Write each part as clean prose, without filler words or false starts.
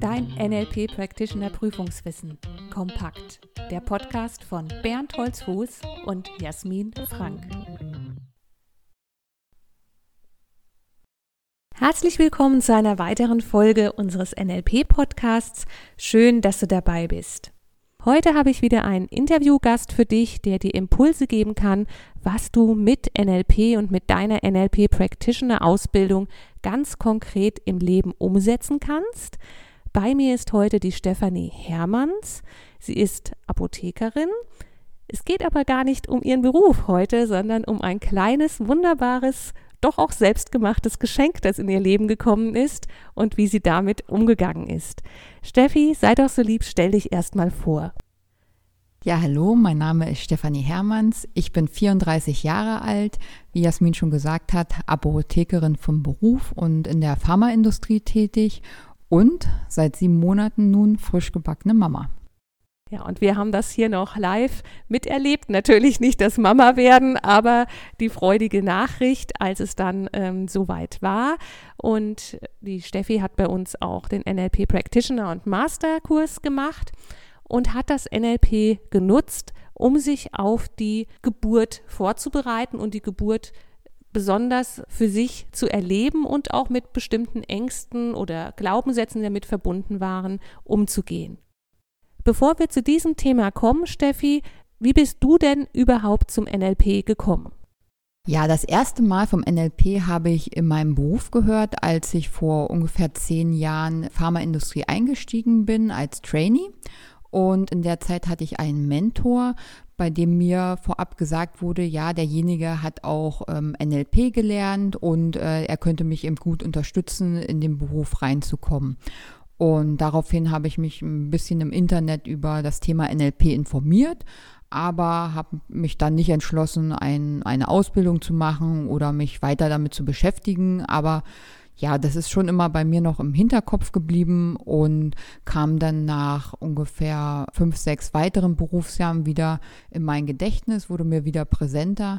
Dein NLP Practitioner Prüfungswissen. Kompakt. Der Podcast von Bernd Holzfuß und Jasmin Frank. Herzlich willkommen zu einer weiteren Folge unseres NLP-Podcasts. Schön, dass du dabei bist. Heute habe ich wieder einen Interviewgast für dich, der dir Impulse geben kann, was du mit NLP und mit deiner NLP Practitioner Ausbildung ganz konkret im Leben umsetzen kannst. Bei mir ist heute die Stefanie Hermanns. Sie ist Apothekerin. Es geht aber gar nicht um ihren Beruf heute, sondern um ein kleines, wunderbares, doch auch selbstgemachtes Geschenk, das in ihr Leben gekommen ist und wie sie damit umgegangen ist. Steffi, sei doch so lieb, stell dich erstmal vor. Ja, hallo, mein Name ist Stefanie Hermanns. Ich bin 34 Jahre alt, wie Jasmin schon gesagt hat, Apothekerin vom Beruf und in der Pharmaindustrie tätig und seit 7 Monaten nun frisch gebackene Mama. Ja, und wir haben das hier noch live miterlebt. Natürlich nicht das Mama werden, aber die freudige Nachricht, als es dann soweit war. Und die Steffi hat bei uns auch den NLP Practitioner und Masterkurs gemacht und hat das NLP genutzt, um sich auf die Geburt vorzubereiten und die Geburt besonders für sich zu erleben und auch mit bestimmten Ängsten oder Glaubenssätzen, die damit verbunden waren, umzugehen. Bevor wir zu diesem Thema kommen, Steffi, wie bist du denn überhaupt zum NLP gekommen? Ja, das erste Mal vom NLP habe ich in meinem Beruf gehört, als ich vor ungefähr 10 Jahren Pharmaindustrie eingestiegen bin als Trainee. Und in der Zeit hatte ich einen Mentor, bei dem mir vorab gesagt wurde, ja, derjenige hat auch NLP gelernt und er könnte mich eben gut unterstützen, in den Beruf reinzukommen. Und daraufhin habe ich mich ein bisschen im Internet über das Thema NLP informiert, aber habe mich dann nicht entschlossen, eine Ausbildung zu machen oder mich weiter damit zu beschäftigen. Aber ja, das ist schon immer bei mir noch im Hinterkopf geblieben und kam dann nach ungefähr 5, 6 weiteren Berufsjahren wieder in mein Gedächtnis, wurde mir wieder präsenter.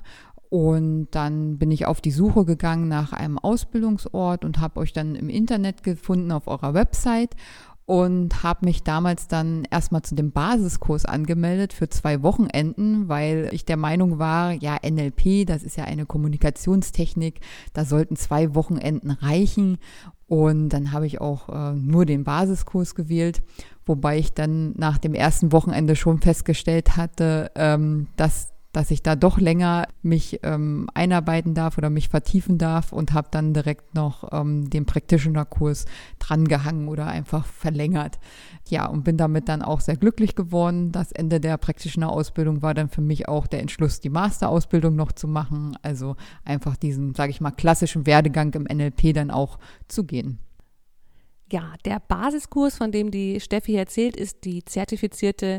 Und dann bin ich auf die Suche gegangen nach einem Ausbildungsort und habe euch dann im Internet gefunden auf eurer Website und habe mich damals dann erstmal zu dem Basiskurs angemeldet für 2 Wochenenden, weil ich der Meinung war, ja, NLP, das ist ja eine Kommunikationstechnik, da sollten 2 Wochenenden reichen. Und dann habe ich auch nur den Basiskurs gewählt, wobei ich dann nach dem ersten Wochenende schon festgestellt hatte, dass ich da doch länger mich einarbeiten darf oder mich vertiefen darf und habe dann direkt noch den Practitioner-Kurs drangehangen oder einfach verlängert. Ja, und bin damit dann auch sehr glücklich geworden. Das Ende der Practitioner-Ausbildung war dann für mich auch der Entschluss, die Master-Ausbildung noch zu machen. Also einfach diesen, sage ich mal, klassischen Werdegang im NLP dann auch zu gehen. Ja, der Basiskurs, von dem die Steffi erzählt, ist die zertifizierte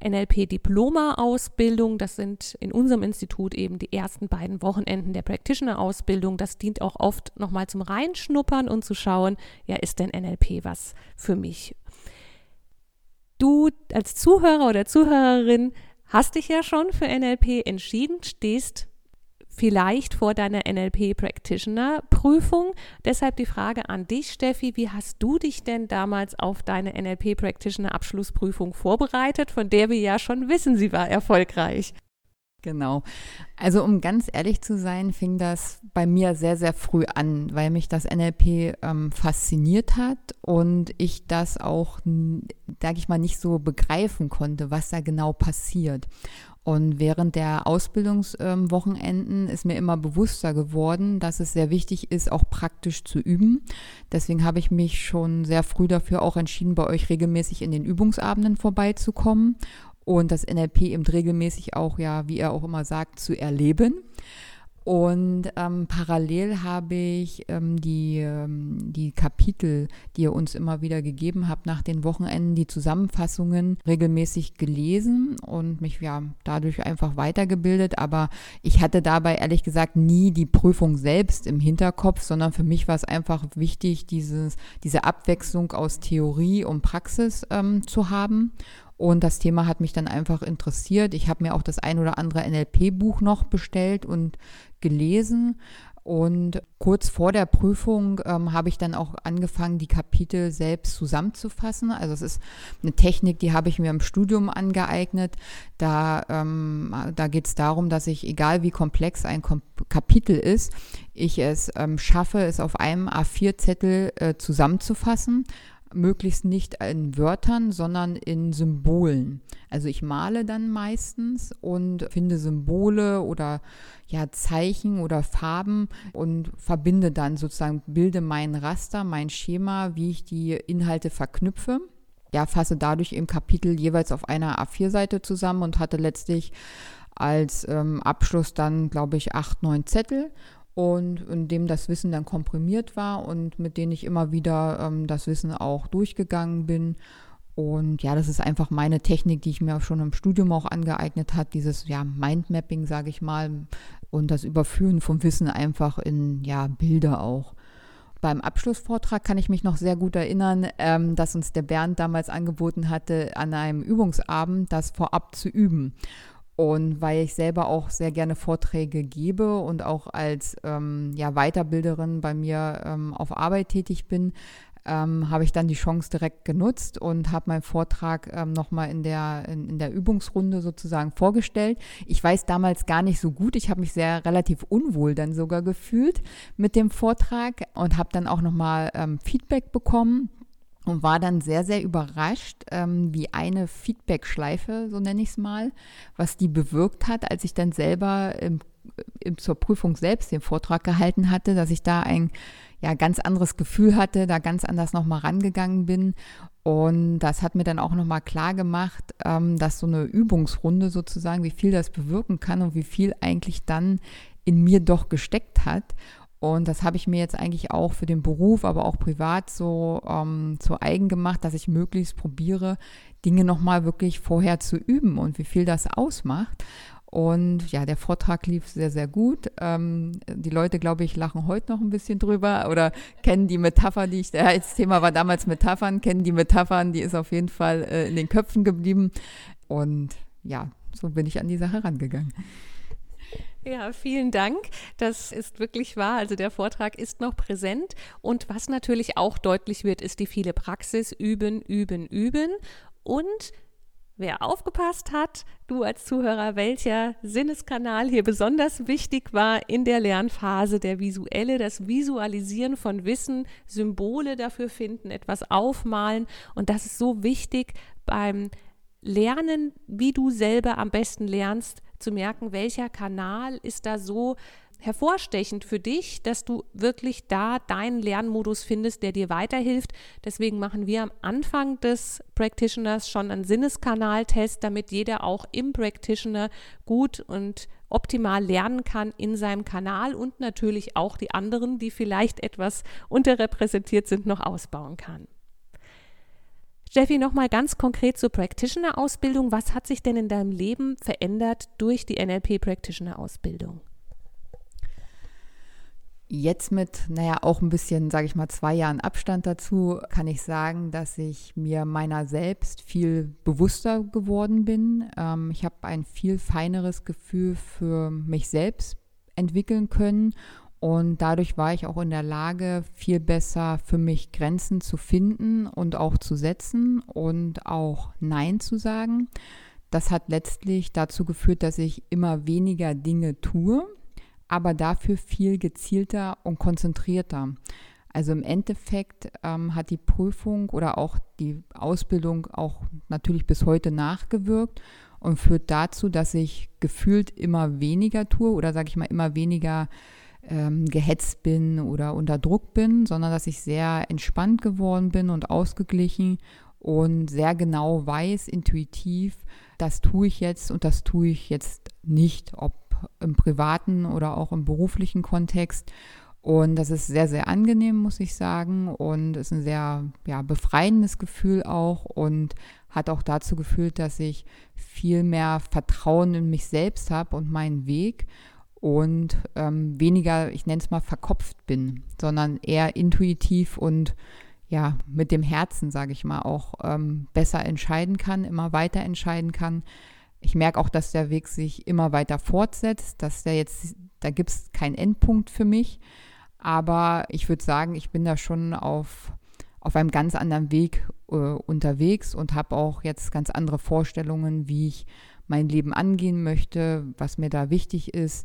NLP-Diploma-Ausbildung. Das sind in unserem Institut eben die ersten beiden Wochenenden der Practitioner-Ausbildung. Das dient auch oft nochmal zum Reinschnuppern und zu schauen, ja, ist denn NLP was für mich? Du als Zuhörer oder Zuhörerin hast dich ja schon für NLP entschieden, stehst vielleicht vor deiner NLP-Practitioner-Prüfung. Deshalb die Frage an dich, Steffi, wie hast du dich denn damals auf deine NLP-Practitioner-Abschlussprüfung vorbereitet, von der wir ja schon wissen, sie war erfolgreich? Genau. Also um ganz ehrlich zu sein, fing das bei mir sehr, sehr früh an, weil mich das NLP fasziniert hat und ich das auch, sage ich mal, nicht so begreifen konnte, was da genau passiert. Und während der Ausbildungswochenenden ist mir immer bewusster geworden, dass es sehr wichtig ist, auch praktisch zu üben. Deswegen habe ich mich schon sehr früh dafür auch entschieden, bei euch regelmäßig in den Übungsabenden vorbeizukommen und das NLP eben regelmäßig auch, ja, wie ihr auch immer sagt, zu erleben. Und parallel habe ich die Kapitel, die ihr uns immer wieder gegeben habt nach den Wochenenden, die Zusammenfassungen regelmäßig gelesen und mich ja dadurch einfach weitergebildet. Aber ich hatte dabei ehrlich gesagt nie die Prüfung selbst im Hinterkopf, sondern für mich war es einfach wichtig, diese Abwechslung aus Theorie und Praxis zu haben. Und das Thema hat mich dann einfach interessiert. Ich habe mir auch das ein oder andere NLP-Buch noch bestellt und gelesen Und kurz vor der Prüfung habe ich dann auch angefangen, die Kapitel selbst zusammenzufassen. Also es ist eine Technik, die habe ich mir im Studium angeeignet. Da geht es darum, dass ich, egal wie komplex ein Kapitel ist, ich es schaffe, es auf einem A4-Zettel zusammenzufassen. Möglichst nicht in Wörtern, sondern in Symbolen. Also ich male dann meistens und finde Symbole oder Zeichen oder Farben und verbinde dann sozusagen, bilde mein Raster, mein Schema, wie ich die Inhalte verknüpfe. Fasse dadurch im Kapitel jeweils auf einer A4-Seite zusammen und hatte letztlich als Abschluss dann, glaube ich, 8, 9 Zettel. Und in dem das Wissen dann komprimiert war und mit denen ich immer wieder das Wissen auch durchgegangen bin. Und das ist einfach meine Technik, die ich mir schon im Studium auch angeeignet habe, dieses Mindmapping, sage ich mal, und das Überführen vom Wissen einfach in Bilder auch. Beim Abschlussvortrag kann ich mich noch sehr gut erinnern, dass uns der Bernd damals angeboten hatte, an einem Übungsabend das vorab zu üben. Und weil ich selber auch sehr gerne Vorträge gebe und auch als Weiterbilderin bei mir auf Arbeit tätig bin, habe ich dann die Chance direkt genutzt und habe meinen Vortrag nochmal in der Übungsrunde sozusagen vorgestellt. Ich weiß damals gar nicht so gut, ich habe mich relativ unwohl dann sogar gefühlt mit dem Vortrag und habe dann auch nochmal Feedback bekommen. Und war dann sehr, sehr überrascht, wie eine Feedback-Schleife, so nenne ich es mal, was die bewirkt hat, als ich dann selber zur Prüfung selbst den Vortrag gehalten hatte, dass ich da ein ganz anderes Gefühl hatte, da ganz anders nochmal rangegangen bin. Und das hat mir dann auch nochmal klar gemacht, dass so eine Übungsrunde sozusagen, wie viel das bewirken kann und wie viel eigentlich dann in mir doch gesteckt hat. Und das habe ich mir jetzt eigentlich auch für den Beruf, aber auch privat so zu eigen gemacht, dass ich möglichst probiere, Dinge nochmal wirklich vorher zu üben und wie viel das ausmacht. Und der Vortrag lief sehr, sehr gut. Die Leute, glaube ich, lachen heute noch ein bisschen drüber oder kennen die Metapher, das Thema war damals Metaphern, kennen die Metaphern, die ist auf jeden Fall in den Köpfen geblieben. Und so bin ich an die Sache rangegangen. Ja, vielen Dank. Das ist wirklich wahr. Also der Vortrag ist noch präsent. Und was natürlich auch deutlich wird, ist die viele Praxis. Üben, üben, üben. Und wer aufgepasst hat, du als Zuhörer, welcher Sinneskanal hier besonders wichtig war in der Lernphase, der visuelle, das Visualisieren von Wissen, Symbole dafür finden, etwas aufmalen. Und das ist so wichtig beim Lernen, wie du selber am besten lernst, zu merken, welcher Kanal ist da so hervorstechend für dich, dass du wirklich da deinen Lernmodus findest, der dir weiterhilft. Deswegen machen wir am Anfang des Practitioners schon einen Sinneskanaltest, damit jeder auch im Practitioner gut und optimal lernen kann in seinem Kanal und natürlich auch die anderen, die vielleicht etwas unterrepräsentiert sind, noch ausbauen kann. Steffi, nochmal ganz konkret zur Practitioner-Ausbildung. Was hat sich denn in deinem Leben verändert durch die NLP-Practitioner-Ausbildung? Jetzt mit, auch ein bisschen, sage ich mal, 2 Jahren Abstand dazu, kann ich sagen, dass ich mir meiner selbst viel bewusster geworden bin. Ich habe ein viel feineres Gefühl für mich selbst entwickeln können. Und dadurch war ich auch in der Lage, viel besser für mich Grenzen zu finden und auch zu setzen und auch Nein zu sagen. Das hat letztlich dazu geführt, dass ich immer weniger Dinge tue, aber dafür viel gezielter und konzentrierter. Also im Endeffekt hat die Prüfung oder auch die Ausbildung auch natürlich bis heute nachgewirkt und führt dazu, dass ich gefühlt immer weniger tue oder sage ich mal immer weniger gehetzt bin oder unter Druck bin, sondern dass ich sehr entspannt geworden bin und ausgeglichen und sehr genau weiß, intuitiv, das tue ich jetzt und das tue ich jetzt nicht, ob im privaten oder auch im beruflichen Kontext. Und das ist sehr, sehr angenehm, muss ich sagen, und ist ein sehr befreiendes Gefühl auch und hat auch dazu geführt, dass ich viel mehr Vertrauen in mich selbst habe und meinen Weg und weniger, ich nenne es mal, verkopft bin, sondern eher intuitiv und mit dem Herzen, sage ich mal, auch besser entscheiden kann, immer weiter entscheiden kann. Ich merke auch, dass der Weg sich immer weiter fortsetzt, dass der jetzt Da gibt es keinen Endpunkt für mich. Aber ich würde sagen, ich bin da schon auf einem ganz anderen Weg unterwegs und habe auch jetzt ganz andere Vorstellungen, wie ich mein Leben angehen möchte, was mir da wichtig ist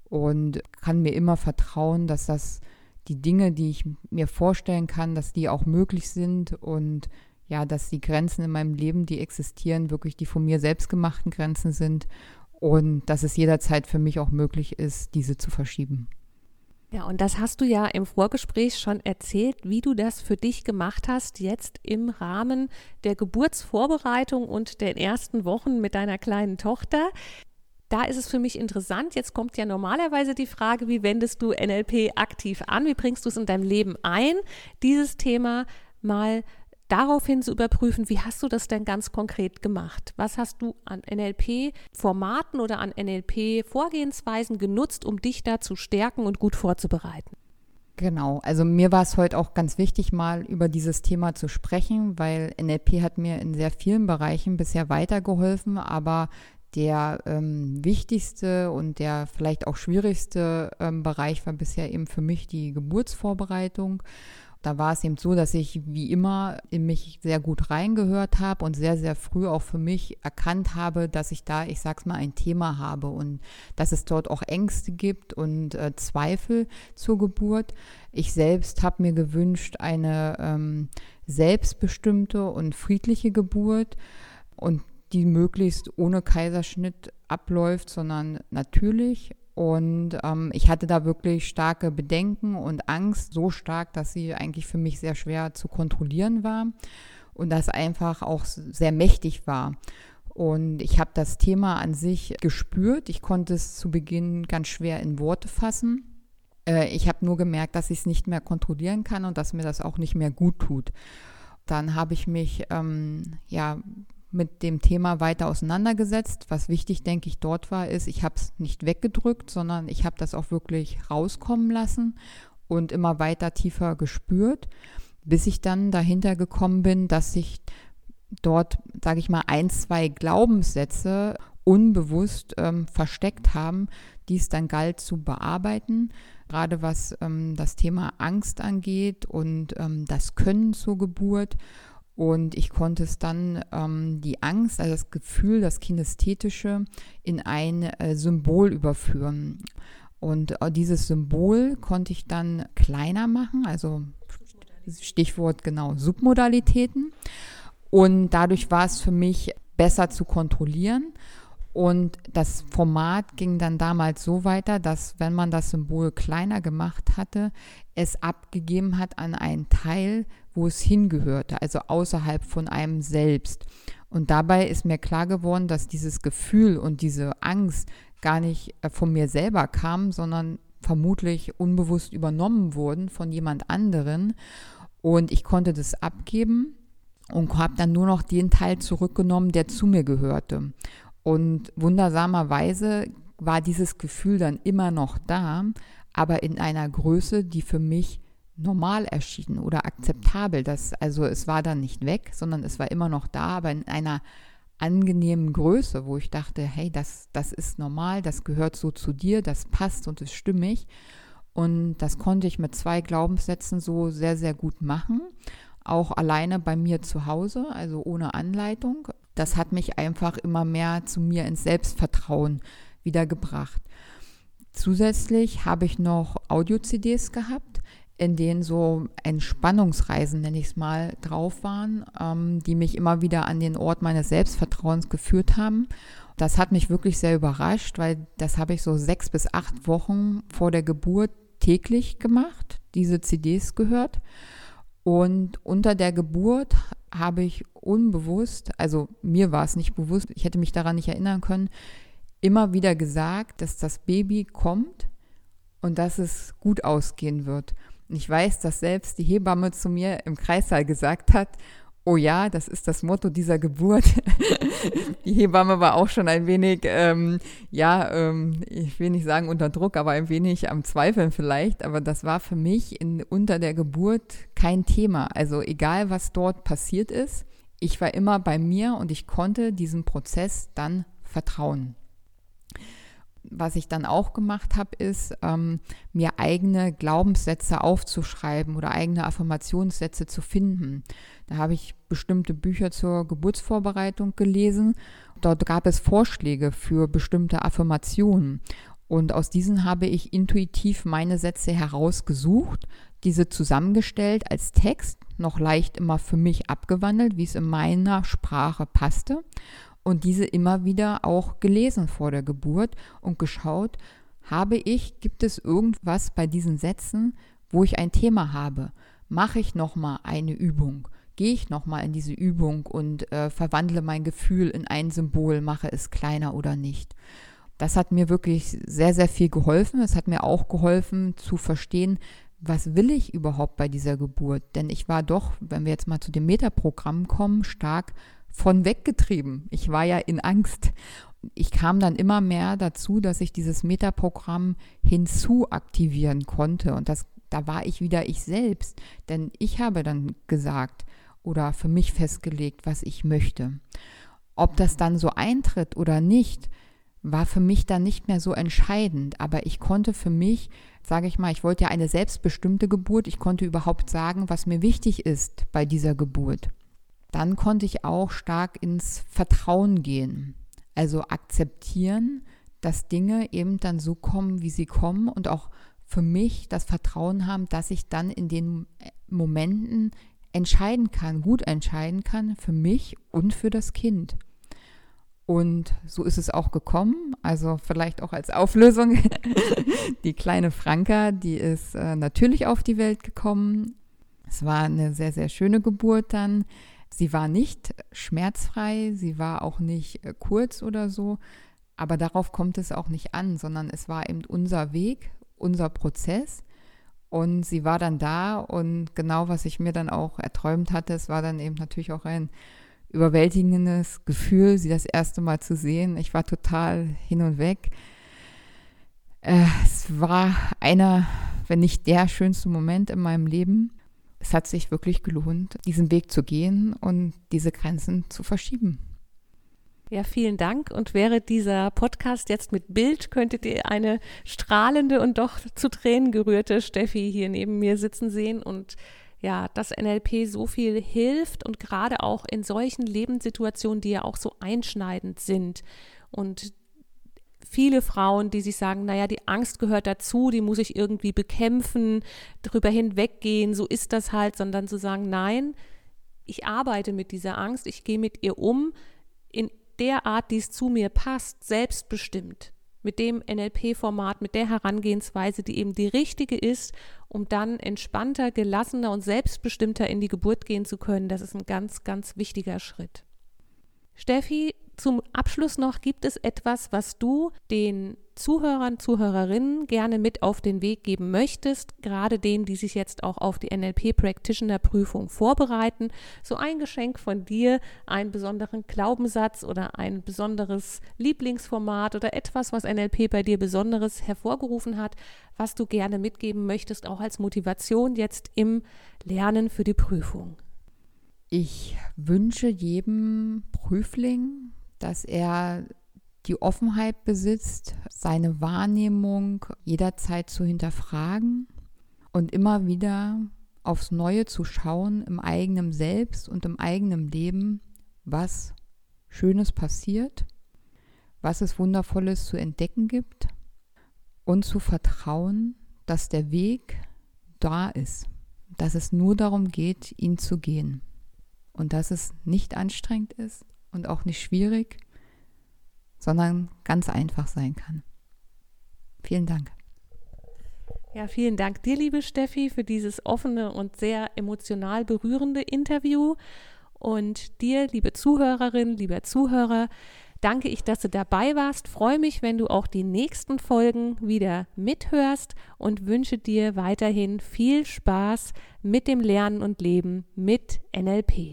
und kann mir immer vertrauen, dass das die Dinge, die ich mir vorstellen kann, dass die auch möglich sind und ja, dass die Grenzen in meinem Leben, die existieren, wirklich die von mir selbst gemachten Grenzen sind und dass es jederzeit für mich auch möglich ist, diese zu verschieben. Ja, und das hast du ja im Vorgespräch schon erzählt, wie du das für dich gemacht hast, jetzt im Rahmen der Geburtsvorbereitung und den ersten Wochen mit deiner kleinen Tochter. Da ist es für mich interessant, jetzt kommt ja normalerweise die Frage, wie wendest du NLP aktiv an, wie bringst du es in deinem Leben ein, dieses Thema mal daraufhin zu überprüfen, wie hast du das denn ganz konkret gemacht? Was hast du an NLP-Formaten oder an NLP-Vorgehensweisen genutzt, um dich da zu stärken und gut vorzubereiten? Genau, also mir war es heute auch ganz wichtig, mal über dieses Thema zu sprechen, weil NLP hat mir in sehr vielen Bereichen bisher weitergeholfen, aber der wichtigste und der vielleicht auch schwierigste Bereich war bisher eben für mich die Geburtsvorbereitung. Da war es eben so, dass ich wie immer in mich sehr gut reingehört habe und sehr, sehr früh auch für mich erkannt habe, dass ich da, ich sag's mal, ein Thema habe und dass es dort auch Ängste gibt und Zweifel zur Geburt. Ich selbst habe mir gewünscht, eine selbstbestimmte und friedliche Geburt und die möglichst ohne Kaiserschnitt abläuft, sondern natürlich. Und ich hatte da wirklich starke Bedenken und Angst, so stark, dass sie eigentlich für mich sehr schwer zu kontrollieren war und das einfach auch sehr mächtig war. Und ich habe das Thema an sich gespürt. Ich konnte es zu Beginn ganz schwer in Worte fassen. Ich habe nur gemerkt, dass ich es nicht mehr kontrollieren kann und dass mir das auch nicht mehr gut tut. Dann habe ich mich mit dem Thema weiter auseinandergesetzt. Was wichtig, denke ich, dort war, ist, ich habe es nicht weggedrückt, sondern ich habe das auch wirklich rauskommen lassen und immer weiter tiefer gespürt, bis ich dann dahinter gekommen bin, dass sich dort, sage ich mal, 1, 2 Glaubenssätze unbewusst versteckt haben, die es dann galt zu bearbeiten, gerade was das Thema Angst angeht und das Können zur Geburt. Und ich konnte es dann die Angst, also das Gefühl, das Kinästhetische in ein Symbol überführen. Und dieses Symbol konnte ich dann kleiner machen, also Stichwort genau Submodalitäten. Und dadurch war es für mich besser zu kontrollieren. Und das Format ging dann damals so weiter, dass, wenn man das Symbol kleiner gemacht hatte, es abgegeben hat an einen Teil, wo es hingehörte, also außerhalb von einem selbst. Und dabei ist mir klar geworden, dass dieses Gefühl und diese Angst gar nicht von mir selber kam, sondern vermutlich unbewusst übernommen wurden von jemand anderen. Und ich konnte das abgeben und habe dann nur noch den Teil zurückgenommen, der zu mir gehörte. Und wundersamerweise war dieses Gefühl dann immer noch da, aber in einer Größe, die für mich normal erschien oder akzeptabel. Also es war dann nicht weg, sondern es war immer noch da, aber in einer angenehmen Größe, wo ich dachte, hey, das ist normal, das gehört so zu dir, das passt und ist stimmig. Und das konnte ich mit 2 Glaubenssätzen so sehr, sehr gut machen, auch alleine bei mir zu Hause, also ohne Anleitung. Das hat mich einfach immer mehr zu mir ins Selbstvertrauen wieder gebracht. Zusätzlich habe ich noch Audio-CDs gehabt, in denen so Entspannungsreisen, nenne ich es mal, drauf waren, die mich immer wieder an den Ort meines Selbstvertrauens geführt haben. Das hat mich wirklich sehr überrascht, weil das habe ich so 6 bis 8 Wochen vor der Geburt täglich gemacht, diese CDs gehört. Und unter der Geburt habe ich unbewusst, also mir war es nicht bewusst, ich hätte mich daran nicht erinnern können, immer wieder gesagt, dass das Baby kommt und dass es gut ausgehen wird. Und ich weiß, dass selbst die Hebamme zu mir im Kreissaal gesagt hat, oh ja, das ist das Motto dieser Geburt. Die Hebamme war auch schon ein wenig, ich will nicht sagen unter Druck, aber ein wenig am Zweifeln vielleicht. Aber das war für mich unter der Geburt kein Thema. Also egal, was dort passiert ist, ich war immer bei mir und ich konnte diesem Prozess dann vertrauen. was ich dann auch gemacht habe, ist, mir eigene Glaubenssätze aufzuschreiben oder eigene Affirmationssätze zu finden. Da habe ich bestimmte Bücher zur Geburtsvorbereitung gelesen. Dort gab es Vorschläge für bestimmte Affirmationen. Und aus diesen habe ich intuitiv meine Sätze herausgesucht, diese zusammengestellt als Text, noch leicht immer für mich abgewandelt, wie es in meiner Sprache passte. Und diese immer wieder auch gelesen vor der Geburt und geschaut, gibt es irgendwas bei diesen Sätzen, wo ich ein Thema habe? Mache ich nochmal eine Übung? Gehe ich nochmal in diese Übung und verwandle mein Gefühl in ein Symbol, mache es kleiner oder nicht? Das hat mir wirklich sehr, sehr viel geholfen. Es hat mir auch geholfen zu verstehen, was will ich überhaupt bei dieser Geburt? Denn ich war doch, wenn wir jetzt mal zu dem Metaprogramm kommen, stark von weggetrieben. Ich war ja in Angst. Ich kam dann immer mehr dazu, dass ich dieses Metaprogramm hinzuaktivieren konnte. Und da war ich wieder ich selbst. Denn ich habe dann gesagt oder für mich festgelegt, was ich möchte. Ob das dann so eintritt oder nicht, war für mich dann nicht mehr so entscheidend. Aber ich konnte für mich, sage ich mal, ich wollte ja eine selbstbestimmte Geburt. Ich konnte überhaupt sagen, was mir wichtig ist bei dieser Geburt. Dann konnte ich auch stark ins Vertrauen gehen. Also akzeptieren, dass Dinge eben dann so kommen, wie sie kommen und auch für mich das Vertrauen haben, dass ich dann in den Momenten entscheiden kann, gut entscheiden kann, für mich und für das Kind. Und so ist es auch gekommen, also vielleicht auch als Auflösung. Die kleine Franka, die ist natürlich auf die Welt gekommen. Es war eine sehr, sehr schöne Geburt dann. Sie war nicht schmerzfrei, sie war auch nicht kurz oder so, aber darauf kommt es auch nicht an, sondern es war eben unser Weg, unser Prozess und sie war dann da und genau, was ich mir dann auch erträumt hatte, es war dann eben natürlich auch ein überwältigendes Gefühl, sie das erste Mal zu sehen. Ich war total hin und weg. Es war einer, wenn nicht der schönste Moment in meinem Leben. Es hat sich wirklich gelohnt, diesen Weg zu gehen und diese Grenzen zu verschieben. Ja, vielen Dank. Und wäre dieser Podcast jetzt mit Bild, könntet ihr eine strahlende und doch zu Tränen gerührte Steffi hier neben mir sitzen sehen. Und ja, dass NLP so viel hilft und gerade auch in solchen Lebenssituationen, die ja auch so einschneidend sind. Und viele Frauen, die sich sagen, naja, die Angst gehört dazu, die muss ich irgendwie bekämpfen, drüber hinweggehen, so ist das halt, sondern zu sagen, nein, ich arbeite mit dieser Angst, ich gehe mit ihr um, in der Art, die es zu mir passt, selbstbestimmt, mit dem NLP-Format, mit der Herangehensweise, die eben die richtige ist, um dann entspannter, gelassener und selbstbestimmter in die Geburt gehen zu können. Das ist ein ganz, ganz wichtiger Schritt. Steffi, zum Abschluss noch, gibt es etwas, was du den Zuhörern, Zuhörerinnen gerne mit auf den Weg geben möchtest, gerade denen, die sich jetzt auch auf die NLP-Practitioner-Prüfung vorbereiten, so ein Geschenk von dir, einen besonderen Glaubenssatz oder ein besonderes Lieblingsformat oder etwas, was NLP bei dir Besonderes hervorgerufen hat, was du gerne mitgeben möchtest, auch als Motivation jetzt im Lernen für die Prüfung? Ich wünsche jedem Prüfling, dass er die Offenheit besitzt, seine Wahrnehmung jederzeit zu hinterfragen und immer wieder aufs Neue zu schauen im eigenen Selbst und im eigenen Leben, was Schönes passiert, was es Wundervolles zu entdecken gibt und zu vertrauen, dass der Weg da ist, dass es nur darum geht, ihn zu gehen und dass es nicht anstrengend ist und auch nicht schwierig, sondern ganz einfach sein kann. Vielen Dank. Ja, vielen Dank dir, liebe Steffi, für dieses offene und sehr emotional berührende Interview. Und dir, liebe Zuhörerin, lieber Zuhörer, danke ich, dass du dabei warst. Freue mich, wenn du auch die nächsten Folgen wieder mithörst und wünsche dir weiterhin viel Spaß mit dem Lernen und Leben mit NLP.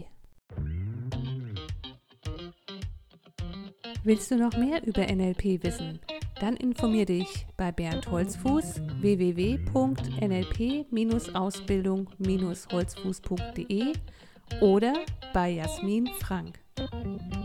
Willst du noch mehr über NLP wissen? Dann informier dich bei Bernd Holzfuß www.nlp-ausbildung-holzfuß.de oder bei Jasmin Frank.